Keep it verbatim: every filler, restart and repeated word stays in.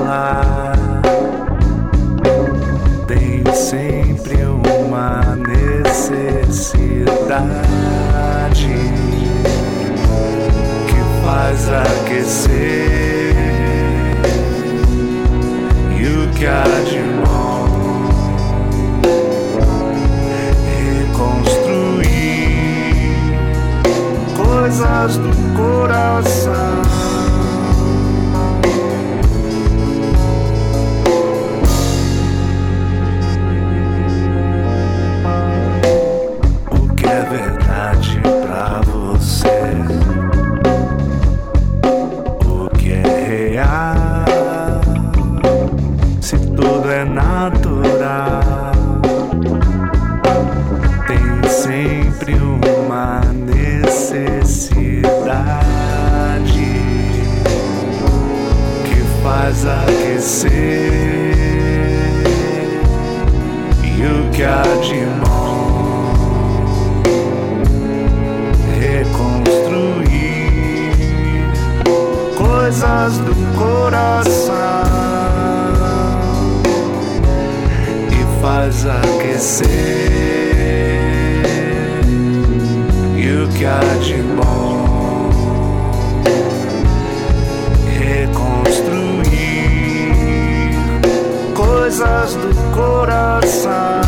falar. Tem sempre uma necessidade que faz aquecer, e o que há de bom reconstruir coisas do coração. Verdade pra você, o que é real, se tudo é natural. Tem sempre uma necessidade que faz aquecer, e o que há de bom reconstruir coisas do coração, e faz aquecer, e o que há de bom reconstruir coisas do coração.